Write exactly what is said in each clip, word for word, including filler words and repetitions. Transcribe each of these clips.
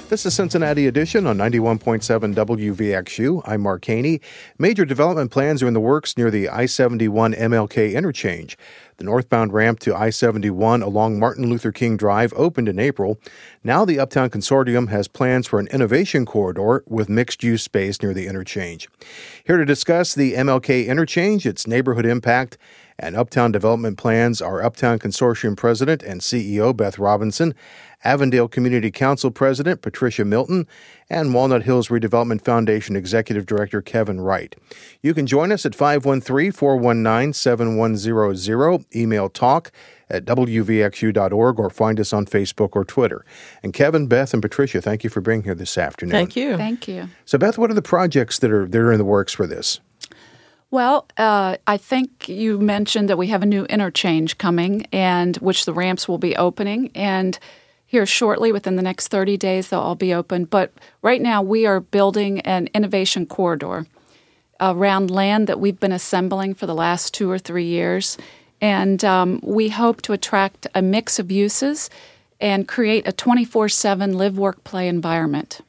This is Cincinnati Edition on ninety-one point seven W V X U. I'm Mark Haney. Major development plans are in the works near the I seventy-one M L K interchange. The northbound ramp to I seventy-one along Martin Luther King Drive opened in April. Now the Uptown Consortium has plans for an innovation corridor with mixed-use space near the interchange. Here to discuss the M L K interchange, its neighborhood impact, and Uptown development plans are Uptown Consortium President and C E O Beth Robinson, Avondale Community Council President Patricia Milton, and Walnut Hills Redevelopment Foundation Executive Director Kevin Wright. You can join us at five one three, four one nine, seven one zero zero, email talk at w v x u dot org, or find us on Facebook or Twitter. And Kevin, Beth, and Patricia, thank you for being here this afternoon. Thank you. Thank you. So, Beth, what are the projects that are, that are in the works for this? Well, uh, I think you mentioned that we have a new interchange coming, and which the ramps will be opening. And here shortly, within the next thirty days, they'll all be open. But right now, we are building an innovation corridor around land that we've been assembling for the last two or three years. And um, we hope to attract a mix of uses and create a twenty-four seven live, work, play environment.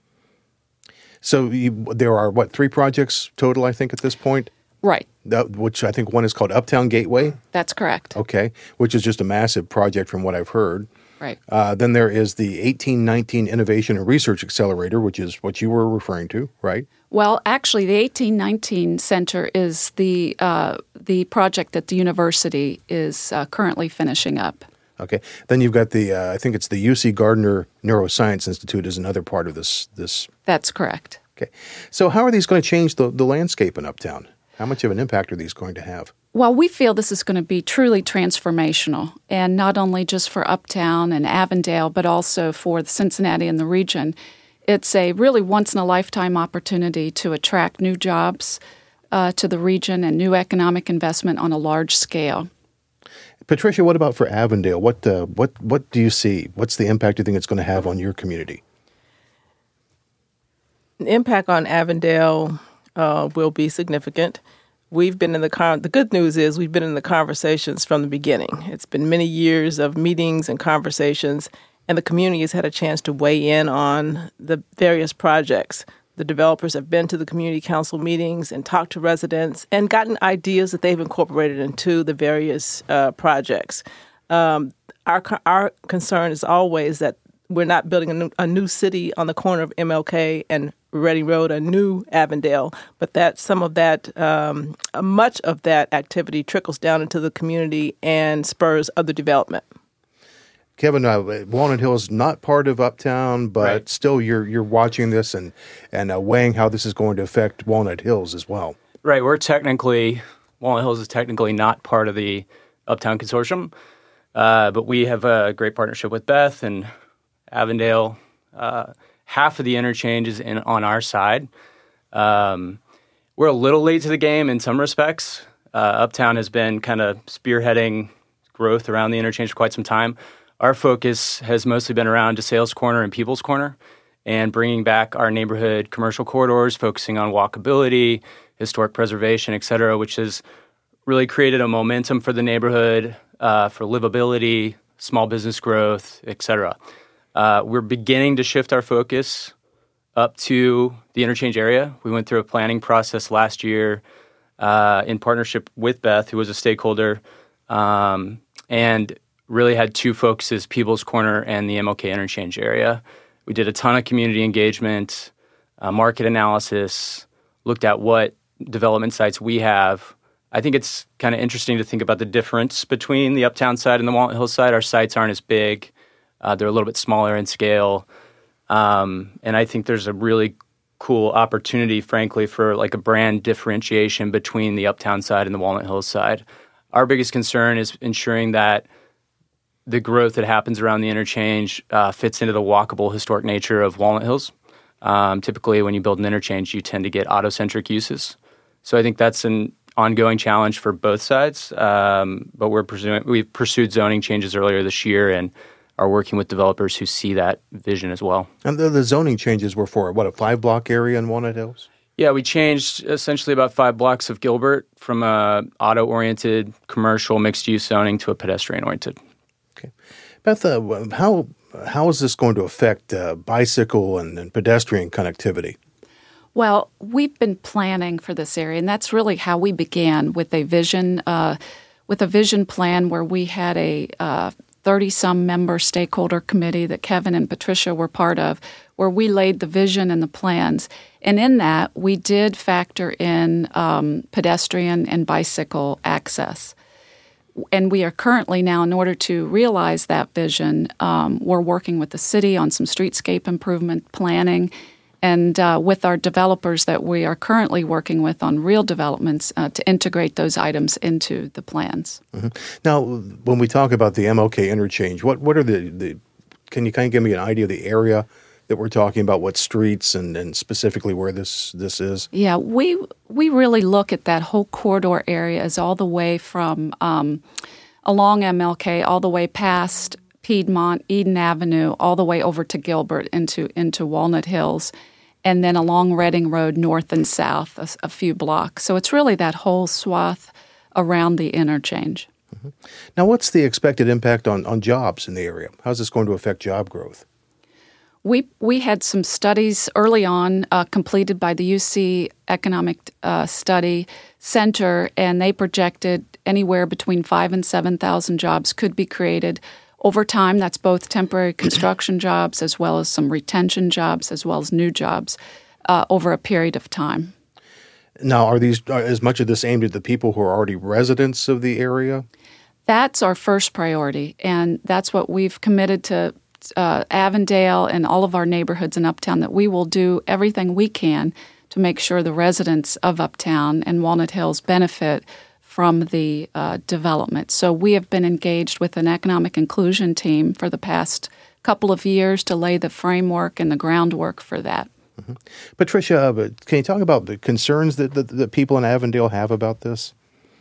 So you, there are, what, three projects total, I think, at this point? Right. That, which I think one is called Uptown Gateway? That's correct. Okay, which is just a massive project from what I've heard. Right. Uh, then there is the eighteen nineteen Innovation and Research Accelerator, which is what you were referring to, right? Well, actually, the eighteen nineteen Center is the uh, the project that the university is uh, currently finishing up. Okay. Then you've got the, uh, I think it's the U C Gardner Neuroscience Institute is another part of this. this. That's correct. Okay. So how are these going to change the, the landscape in Uptown? How much of an impact are these going to have? Well, we feel this is going to be truly transformational, and not only just for Uptown and Avondale, but also for the Cincinnati and the region. It's a really once-in-a-lifetime opportunity to attract new jobs uh, to the region and new economic investment on a large scale. Patricia, what about for Avondale? What uh, what what do you see? What's the impact you think it's going to have on your community? The impact on Avondale uh, will be significant. We've been in the con- the good news is we've been in the conversations from the beginning. It's been many years of meetings and conversations, and the community has had a chance to weigh in on the various projects. The developers have been to the community council meetings and talked to residents and gotten ideas that they've incorporated into the various uh, projects. Um, our our concern is always that we're not building a new, a new city on the corner of M L K and Reading Road, a new Avondale, but that some of that, um, much of that activity trickles down into the community and spurs other development. Kevin, uh, Walnut Hills is not part of Uptown, but Right. still you're you're watching this and and uh, weighing how this is going to affect Walnut Hills as well. Right. We're technically, Walnut Hills is technically not part of the Uptown Consortium, uh, but we have a great partnership with Beth and Avondale. Uh, half of the interchange is in, on our side. Um, we're a little late to the game in some respects. Uh, Uptown has been kind of spearheading growth around the interchange for quite some time. Our focus has mostly been around DeSales Corner and People's Corner and bringing back our neighborhood commercial corridors, focusing on walkability, historic preservation, et cetera, which has really created a momentum for the neighborhood, uh, for livability, small business growth, et cetera. Uh, we're beginning to shift our focus up to the interchange area. We went through a planning process last year uh, in partnership with Beth, who was a stakeholder, um, and really had two focuses, People's Corner and the M L K interchange area. We did a ton of community engagement, uh, market analysis, looked at what development sites we have. I think it's kind of interesting to think about the difference between the Uptown side and the Walnut Hills side. Our sites aren't as big. Uh, they're a little bit smaller in scale. Um, and I think there's a really cool opportunity, frankly, for like a brand differentiation between the Uptown side and the Walnut Hills side. Our biggest concern is ensuring that the growth that happens around the interchange uh, fits into the walkable historic nature of Walnut Hills. Um, typically, when you build an interchange, you tend to get auto-centric uses. So I think that's an ongoing challenge for both sides. Um, but we're pursuing, we've pursued zoning changes earlier this year and are working with developers who see that vision as well. And the, the zoning changes were for, what, a five-block area in Walnut Hills? Yeah, we changed essentially about five blocks of Gilbert from a auto-oriented commercial mixed-use zoning to a pedestrian-oriented. Okay. Beth, uh, how how is this going to affect uh, bicycle and, and pedestrian connectivity? Well, we've been planning for this area, and that's really how we began with a vision, uh, with a vision plan where we had a uh, thirty-some member stakeholder committee that Kevin and Patricia were part of, where we laid the vision and the plans. And in that, we did factor in um, pedestrian and bicycle access. And we are currently now, in order to realize that vision, um, we're working with the city on some streetscape improvement planning and uh, with our developers that we are currently working with on real developments uh, to integrate those items into the plans. Mm-hmm. Now, when we talk about the M L K interchange, what, what are the, the – can you kind of give me an idea of the area that we're talking about, what streets and, and specifically where this, this is? Yeah, we we really look at that whole corridor area as all the way from um, along M L K all the way past Piedmont, Eden Avenue, all the way over to Gilbert into, into Walnut Hills, and then along Reading Road north and south a, a few blocks. So it's really that whole swath around the interchange. Mm-hmm. Now, what's the expected impact on, on jobs in the area? How's this going to affect job growth? We we had some studies early on uh, completed by the U C Economic uh, Study Center, and they projected anywhere between five and seven thousand jobs could be created over time. That's both temporary construction jobs as well as some retention jobs as well as new jobs uh, over a period of time. Now, are these are, is much of this aimed at the people who are already residents of the area? That's our first priority, and that's what we've committed to. Uh, Avondale and all of our neighborhoods in Uptown, that we will do everything we can to make sure the residents of Uptown and Walnut Hills benefit from the uh, development. So we have been engaged with an economic inclusion team for the past couple of years to lay the framework and the groundwork for that. Mm-hmm. Patricia, can you talk about the concerns that, that, that people in Avondale have about this?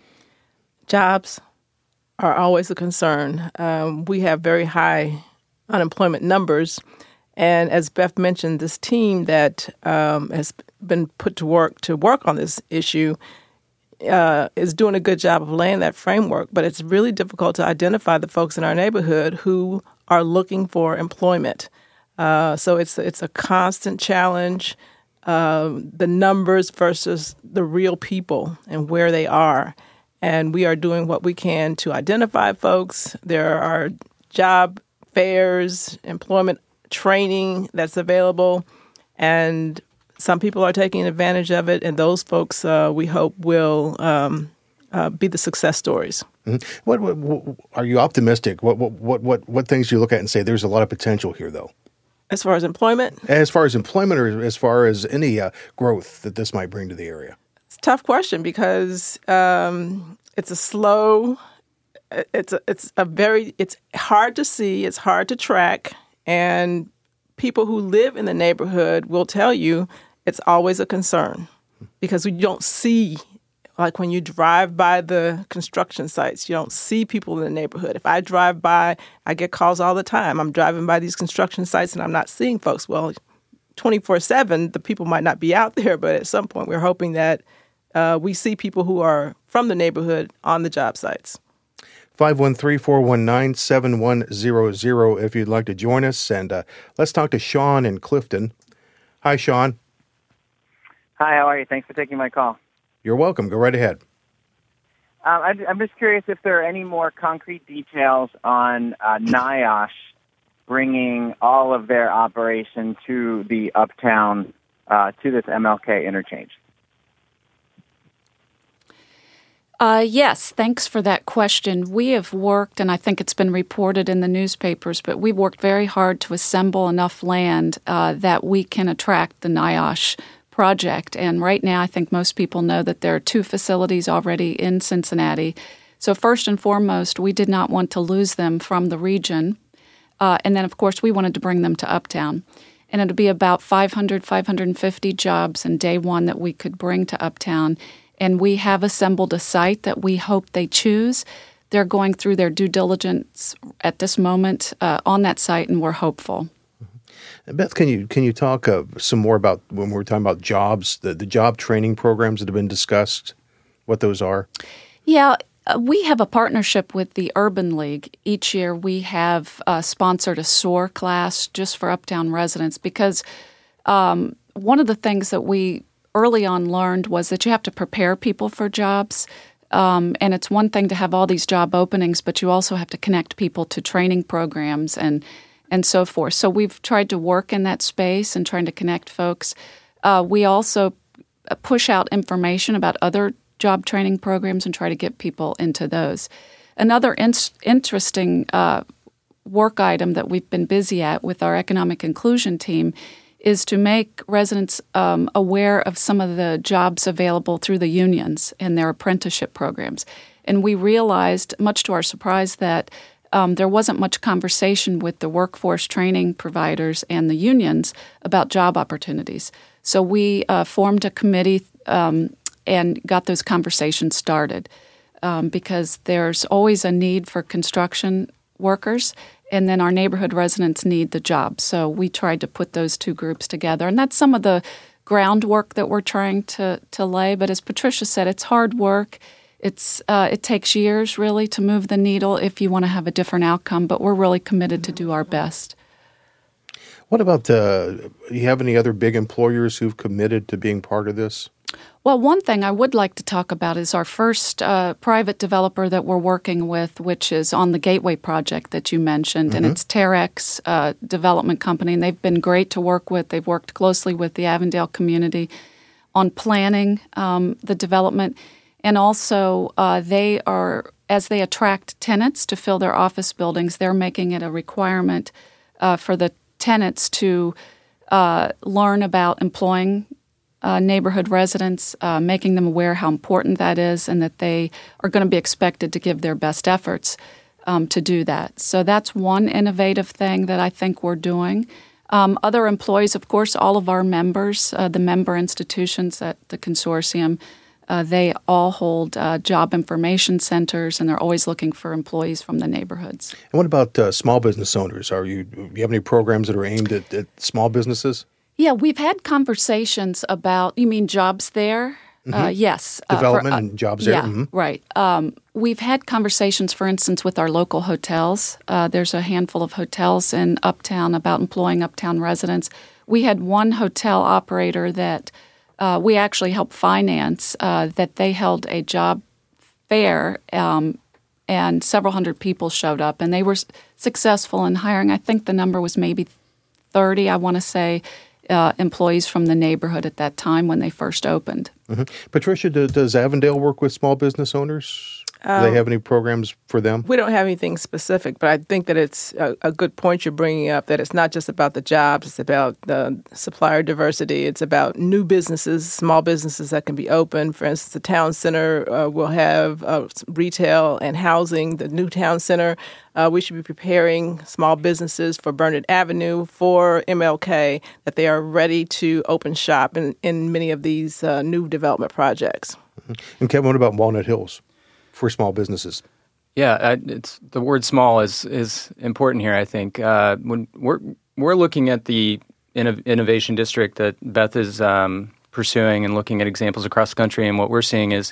Jobs are always a concern. Um, we have very high unemployment numbers. And as Beth mentioned, this team that um, has been put to work to work on this issue uh, is doing a good job of laying that framework. But it's really difficult to identify the folks in our neighborhood who are looking for employment. Uh, so it's it's a constant challenge, uh, the numbers versus the real people and where they are. And we are doing what we can to identify folks. There are job fairs, employment training that's available, and some people are taking advantage of it, and those folks uh, we hope will um, uh, be the success stories. Mm-hmm. What, what, what are you optimistic? What, what what what what things do you look at and say there's a lot of potential here, though? As far as employment, as far as employment, or as far as any uh, growth that this might bring to the area? It's a tough question because um, it's a slow. It's a, it's a very, it's hard to see, it's hard to track, and people who live in the neighborhood will tell you it's always a concern because we don't see, like when you drive by the construction sites, you don't see people in the neighborhood. If I drive by, I get calls all the time. I'm driving by these construction sites and I'm not seeing folks. Well, twenty-four seven, the people might not be out there, but at some point we're hoping that uh, we see people who are from the neighborhood on the job sites. five one three, four one nine, seven one zero zero if you'd like to join us. And uh, let's talk to Sean in Clifton. Hi, Sean. Hi, how are you? Thanks for taking my call. You're welcome. Go right ahead. Um, I'm, I'm just curious if there are any more concrete details on uh, NIOSH bringing all of their operation to the Uptown, uh, to this M L K interchange. Uh, yes, thanks for that question. We have worked, and I think it's been reported in the newspapers, but we've worked very hard to assemble enough land uh, that we can attract the NIOSH project. And right now, I think most people know that there are two facilities already in Cincinnati. So first and foremost, we did not want to lose them from the region. Uh, and then, of course, we wanted to bring them to Uptown. And it'll be about five hundred, five hundred fifty jobs in day one that we could bring to Uptown. And we have assembled a site that we hope they choose. They're going through their due diligence at this moment uh, on that site, and we're hopeful. Mm-hmm. Beth, can you can you talk uh, some more about when we're talking about jobs, the, the job training programs that have been discussed, what those are? Yeah, Uh, we have a partnership with the Urban League. Each year we have uh, sponsored a SOAR class just for Uptown residents because um, one of the things that we early on learned was that you have to prepare people for jobs. Um, and it's one thing to have all these job openings, but you also have to connect people to training programs and and so forth. So we've tried to work in that space and trying to connect folks. Uh, we also push out information about other job training programs and try to get people into those. Another in- interesting uh, work item that we've been busy at with our economic inclusion team is to make residents um, aware of some of the jobs available through the unions and their apprenticeship programs. And we realized, much to our surprise, that um, there wasn't much conversation with the workforce training providers and the unions about job opportunities. So we uh, formed a committee um, and got those conversations started um, because there's always a need for construction workers, and then our neighborhood residents need the job. So we tried to put those two groups together, and that's some of the groundwork that we're trying to to lay. But as Patricia said, it's hard work. It's uh, it takes years really to move the needle if you want to have a different outcome. But we're really committed to do our best. What about? Uh, do you have any other big employers who've committed to being part of this? Well, one thing I would like to talk about is our first uh, private developer that we're working with, which is on the Gateway project that you mentioned, mm-hmm. and it's Terex uh, Development Company, and they've been great to work with. They've worked closely with the Avondale community on planning um, the development, and also uh, they are, as they attract tenants to fill their office buildings, they're making it a requirement uh, for the tenants to uh, learn about employing Uh, neighborhood residents, uh, making them aware how important that is and that they are going to be expected to give their best efforts um, to do that. So that's one innovative thing that I think we're doing. Um, other employees, of course, all of our members, uh, the member institutions at the consortium, uh, they all hold uh, job information centers, and they're always looking for employees from the neighborhoods. And what about uh, small business owners? Are you, do you have any programs that are aimed at, at small businesses? Yeah, we've had conversations about, you mean jobs there? Mm-hmm. Uh, yes. Development uh, for, uh, and jobs there? Yeah, mm-hmm. right. Um, we've had conversations, for instance, with our local hotels. Uh, there's a handful of hotels in Uptown about employing Uptown residents. We had one hotel operator that uh, we actually helped finance, uh, that they held a job fair, um, and several hundred people showed up, and they were successful in hiring. I think the number was maybe thirty, I want to say, Uh, employees from the neighborhood at that time when they first opened. Mm-hmm. Patricia, do, does Avondale work with small business owners? Do um, they have any programs for them? We don't have anything specific, but I think that it's a, a good point you're bringing up, that it's not just about the jobs, it's about the supplier diversity, it's about new businesses, small businesses that can be open. For instance, the town center uh, will have uh, retail and housing. The new town center, uh, we should be preparing small businesses for Burnett Avenue, for M L K, that they are ready to open shop in, in many of these uh, new development projects. Mm-hmm. And Kevin, what about Walnut Hills for small businesses? Yeah, it's the word "small" is is important here. I think uh, when we're we're looking at the inno- innovation district that Beth is um, pursuing and looking at examples across the country, and what we're seeing is,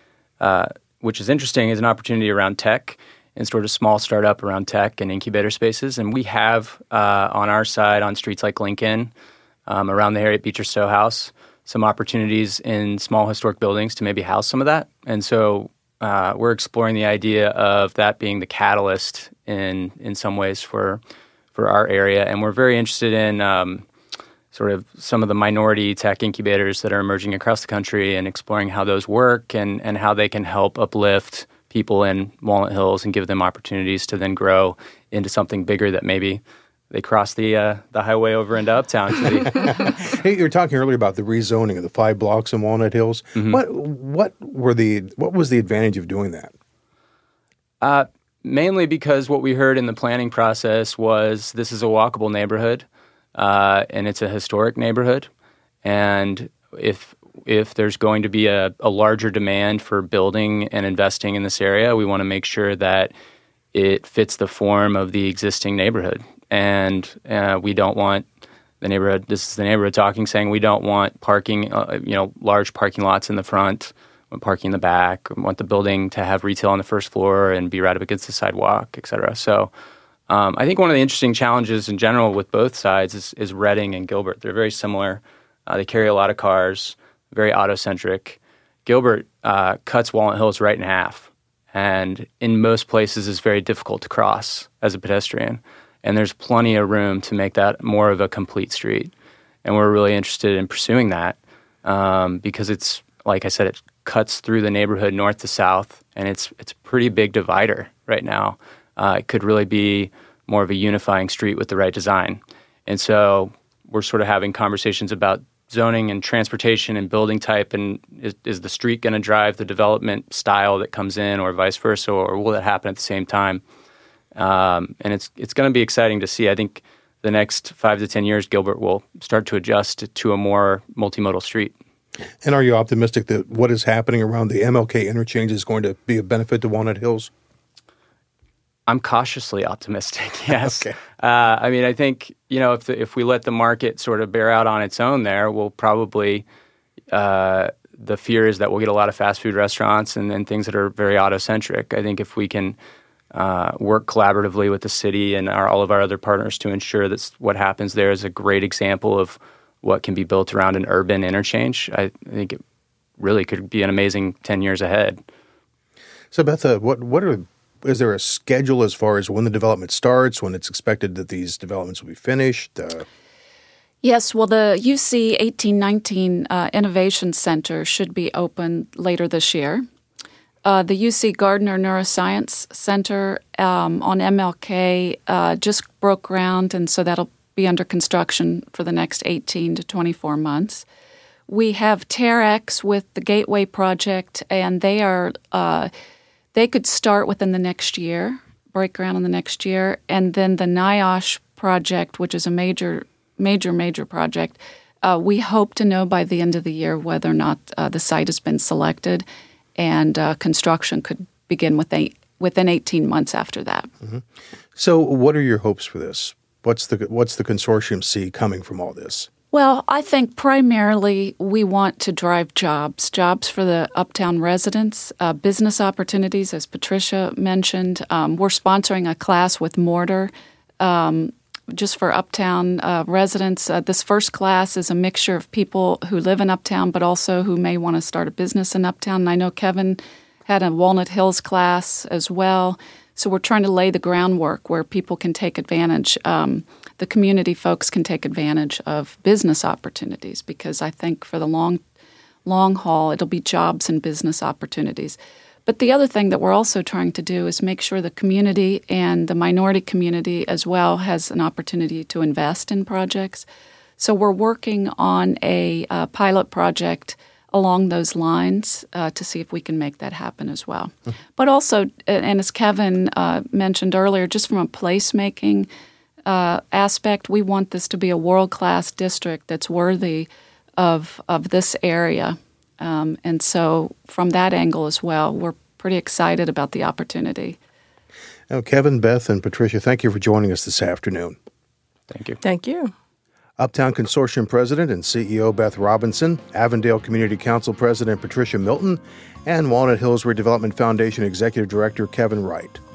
uh, which is interesting, is an opportunity around tech and sort of small startup around tech and incubator spaces. And we have uh, on our side, on streets like Lincoln, um, around the Harriet Beecher Stowe House, some opportunities in small historic buildings to maybe house some of that. And so Uh, we're exploring the idea of that being the catalyst in in some ways for for our area, and we're very interested in um, sort of some of the minority tech incubators that are emerging across the country, and exploring how those work and and how they can help uplift people in Walnut Hills and give them opportunities to then grow into something bigger that maybe they cross the uh, the highway over into Uptown. Hey, you were talking earlier about the rezoning of the five blocks in Walnut Hills. Mm-hmm. What what were the what was the advantage of doing that? Uh, mainly because what we heard in the planning process was this is a walkable neighborhood, uh, and it's a historic neighborhood, and if if there's going to be a, a larger demand for building and investing in this area, we want to make sure that it fits the form of the existing neighborhood. And uh, we don't want the neighborhood, this is the neighborhood talking, saying we don't want parking, uh, you know, large parking lots in the front. want parking in the back, want the building to have retail on the first floor and be right up against the sidewalk, et cetera. So um, I think one of the interesting challenges in general with both sides is, is Reading and Gilbert. They're very similar. Uh, they carry a lot of cars, very auto-centric. Gilbert uh, cuts Walnut Hills right in half, and in most places is very difficult to cross as a pedestrian. And there's plenty of room to make that more of a complete street. And we're really interested in pursuing that um, because it's, like I said, it cuts through the neighborhood north to south, and it's it's a pretty big divider right now. Uh, it could really be more of a unifying street with the right design. And so we're sort of having conversations about zoning and transportation and building type, and is, is the street going to drive the development style that comes in, or vice versa, or will it happen at the same time? Um, and it's it's going to be exciting to see. I think the next five to ten years, Gilbert will start to adjust to a more multimodal street. And are you optimistic that what is happening around the M L K interchange is going to be a benefit to Walnut Hills? I'm cautiously optimistic, yes. Okay. Uh, I mean, I think, you know, if the, if we let the market sort of bear out on its own there, we'll probably, uh, the fear is that we'll get a lot of fast food restaurants and, and things that are very auto-centric. I think if we can uh, work collaboratively with the city and our, all of our other partners to ensure that what happens there is a great example of what can be built around an urban interchange, I, I think it really could be an amazing ten years ahead. So, Beth, uh, what, what are... Is there a schedule as far as when the development starts, when it's expected that these developments will be finished? Uh, yes, well, the U C eighteen nineteen uh, Innovation Center should be open later this year. Uh, the U C Gardner Neuroscience Center um, on M L K uh, just broke ground, and so that'll be under construction for the next eighteen to twenty-four months. We have TerrX with the Gateway Project, and they are... Uh, They could start within the next year, break ground in the next year, and then the NIOSH project, which is a major, major, major project, uh, we hope to know by the end of the year whether or not uh, the site has been selected, and uh, construction could begin within, within eighteen months after that. Mm-hmm. So what are your hopes for this? What's the what's the consortium see coming from all this? Well, I think primarily we want to drive jobs, jobs for the Uptown residents, uh, business opportunities, as Patricia mentioned. Um, we're sponsoring a class with Mortar um, just for Uptown uh, residents. Uh, this first class is a mixture of people who live in Uptown but also who may want to start a business in Uptown. And I know Kevin had a Walnut Hills class as well. So we're trying to lay the groundwork where people can take advantage, um, the community folks can take advantage of business opportunities, because I think for the long, long haul, it'll be jobs and business opportunities. But the other thing that we're also trying to do is make sure the community and the minority community as well has an opportunity to invest in projects. So we're working on a uh, pilot project along those lines uh, to see if we can make that happen as well. Mm-hmm. But also, and as Kevin uh, mentioned earlier, just from a placemaking uh, aspect, we want this to be a world-class district that's worthy of of this area. Um, and so from that angle as well, we're pretty excited about the opportunity. Now, Kevin, Beth, and Patricia, thank you for joining us this afternoon. Thank you. Thank you. Uptown Consortium President and C E O Beth Robinson, Avondale Community Council President Patricia Milton, and Walnut Hills Redevelopment Foundation Executive Director Kevin Wright.